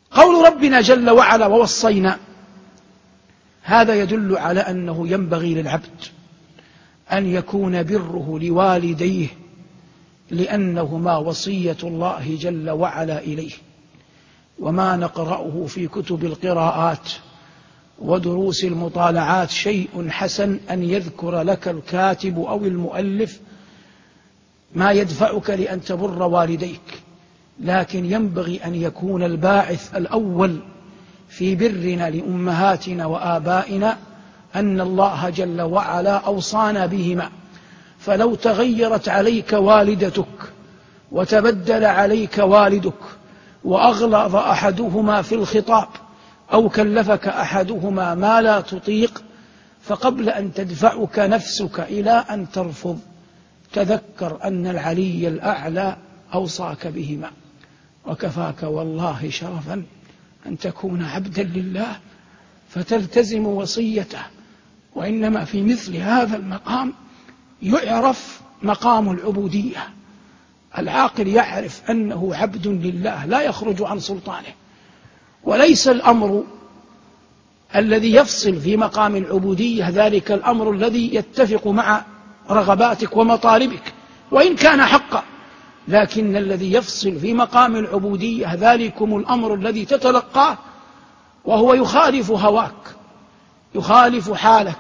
قول ربنا جل وعلا ووصينا، هذا يدل على أنه ينبغي للعبد أن يكون بره لوالديه، لأنهما وصية الله جل وعلا إليه. وما نقرأه في كتب القراءات ودروس المطالعات شيء حسن أن يذكر لك الكاتب أو المؤلف ما يدفعك لأن تبر والديك، لكن ينبغي أن يكون الباعث الأول في برنا لأمهاتنا وآبائنا أن الله جل وعلا أوصانا بهما. فلو تغيرت عليك والدتك وتبدل عليك والدك وأغلظ أحدهما في الخطاب أو كلفك أحدهما ما لا تطيق، فقبل أن تدفعك نفسك إلى أن ترفض تذكر أن العلي الأعلى أوصاك بهما. وكفاك والله شرفا أن تكون عبدا لله فتلتزم وصيته. وإنما في مثل هذا المقام يعرف مقام العبودية. العاقل يعرف أنه عبد لله لا يخرج عن سلطانه، وليس الأمر الذي يفصل في مقام العبودية ذلك الأمر الذي يتفق مع رغباتك ومطالبك وإن كان حقا، لكن الذي يفصل في مقام العبودية ذلكم الأمر الذي تتلقاه وهو يخالف هواك يخالف حالك،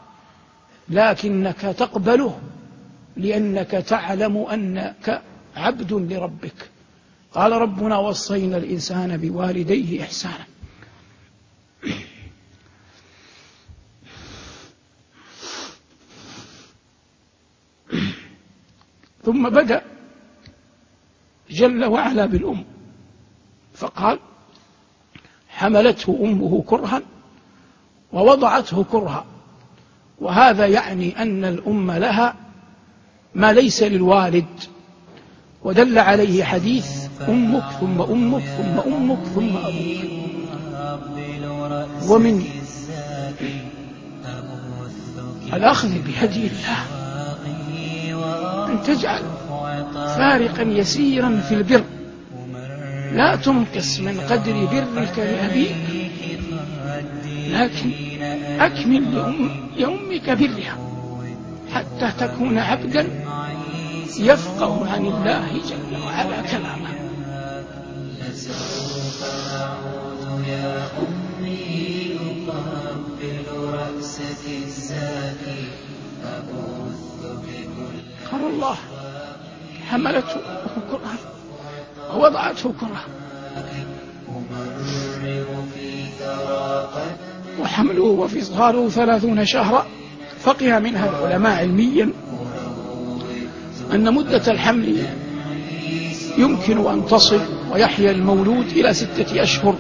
لكنك تقبله لأنك تعلم أنك عبد لربك. قال ربنا وصينا الإنسان بوالديه إحسانا. ثم بدأ جل وعلا بالأم فقال حملته أمه كرها ووضعته كرها، وهذا يعني أن الأم لها ما ليس للوالد، ودل عليه حديث أمك ثم أمك ثم أمك ثم أبوك. ومن الأخذ بهدي الله أن تجعل فارقا يسيرا في البر، لا تنقص من قدر برك لأبيك، لكن أكمل لأمك برها حتى تكون عبدا يفقه عن الله جل وعلا كلامه. لسوف أعود يا أمي أقبل رأسك الزاكي أبث بكل. قال الله حملته كرها ووضعته كرها وحمله وفصاله 30 شهرا. فقه منها العلماء علميا أن مدة الحمل يمكن أن تصل ويحيا المولود إلى 6 أشهر،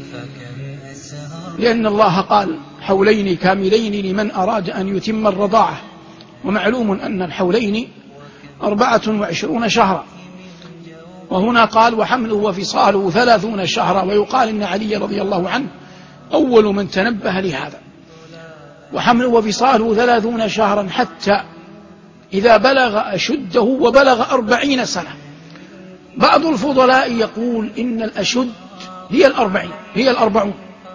لأن الله قال حولين كاملين لمن أراد أن يتم الرضاعة، ومعلوم أن الحولين 24 شهرا، وهنا قال وحمله وفصاله 30 شهرا، ويقال إن علي رضي الله عنه أول من تنبه لهذا. وحمله وفصاله 30 شهرا حتى إذا بلغ أشده وبلغ 40 سنة. بعض الفضلاء يقول إن الأشد هي 40،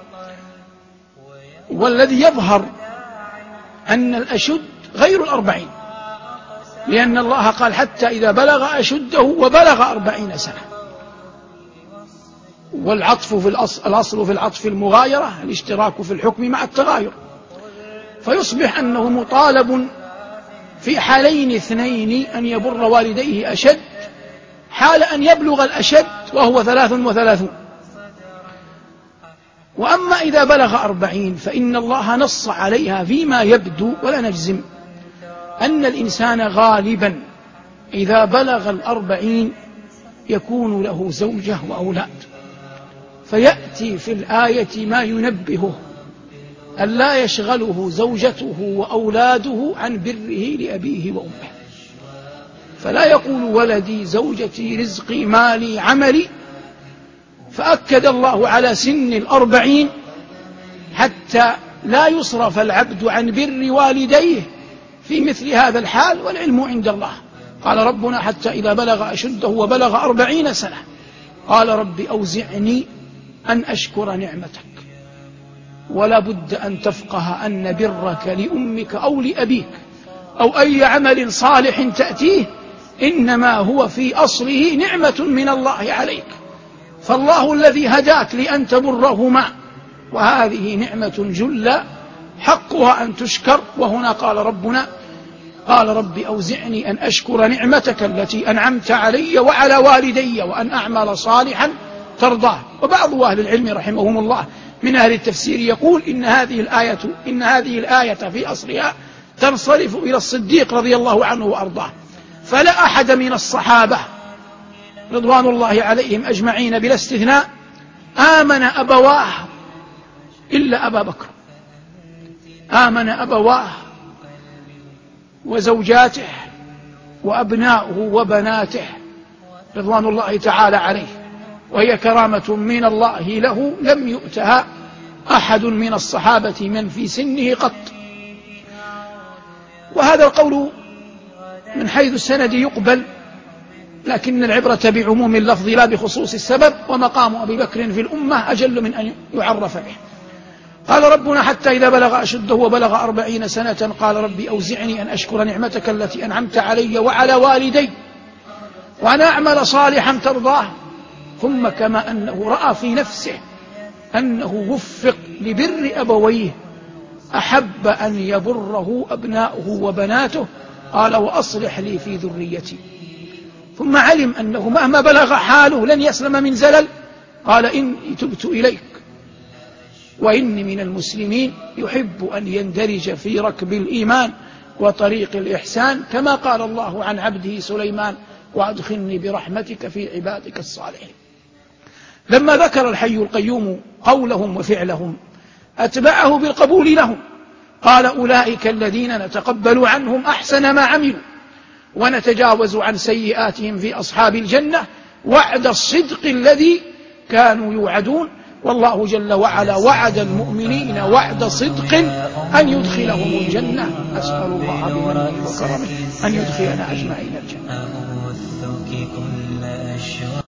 والذي يظهر أن الأشد غير 40، لأن الله قال حتى إذا بلغ أشده وبلغ 40 سنة. والعطف في الأصل في العطف المغايرة، الاشتراك في الحكم مع التغاير، فيصبح أنه مطالب في حالين اثنين أن يبر والديه أشد، حال أن يبلغ الأشد وهو 33، وأما إذا بلغ 40 فإن الله نص عليها فيما يبدو ولا نجزم أن الإنسان غالبا إذا بلغ 40 يكون له زوجة وأولاد، فيأتي في الآية ما ينبهه أن لا يشغله زوجته وأولاده عن بره لأبيه وأمه، فلا يقول ولدي زوجتي رزقي مالي عملي، فأكد الله على سن 40 حتى لا يصرف العبد عن بر والديه في مثل هذا الحال، والعلم عند الله. قال ربنا حتى إذا بلغ أشده وبلغ 40 سنة قال رب أوزعني أن أشكر نعمتك، ولا بد أن تفقه أن برك لأمك أو لأبيك أو أي عمل صالح تأتيه إنما هو في أصله نعمة من الله عليك، فالله الذي هداك لأن تبرهما، وهذه نعمة جلة حقها أن تشكر. وهنا قال ربنا قال رب أوزعني أن أشكر نعمتك التي أنعمت علي وعلى والدي وأن أعمل صالحا ترضاه. وبعض أهل العلم رحمهم الله من أهل التفسير يقول إن هذه الآية في أصلها تنصرف إلى الصديق رضي الله عنه وأرضاه، فلا أحد من الصحابة رضوان الله عليهم أجمعين بلا استثناء آمن أبواه إلا أبا بكر، آمن أبواه وزوجاته وأبناؤه وبناته رضوان الله تعالى عليه، وهي كرامة من الله له لم يؤتها أحد من الصحابة من في سنه قط. وهذا القول من حيث السند يقبل، لكن العبرة بعموم اللفظ لا بخصوص السبب، ومقام أبي بكر في الأمة أجل من أن يعرف به. قال ربنا حتى إذا بلغ أشده وبلغ 40 سنة قال ربي أوزعني أن أشكر نعمتك التي أنعمت علي وعلى والدي وأن أعمل صالحا ترضاه. ثم كما أنه رأى في نفسه أنه وفق لبر أبويه أحب أن يبره أبناؤه وبناته، قال وأصلح لي في ذريتي. ثم علم أنه مهما بلغ حاله لن يسلم من زلل، قال إني تبت إليك وإني من المسلمين، يحب أن يندرج في ركب الإيمان وطريق الإحسان، كما قال الله عن عبده سليمان وأدخلني برحمتك في عبادك الصالحين. لما ذكر الحي القيوم قولهم وفعلهم أتبعه بالقبول لهم، قال أولئك الذين نتقبل عنهم أحسن ما عملوا ونتجاوز عن سيئاتهم في أصحاب الجنة وعد الصدق الذي كانوا يوعدون. والله جل وعلا وعد المؤمنين وعد صدق أن يدخلهم الجنة. أسأل الله بمنه وكرمه أن يدخلنا أجمعين الجنة.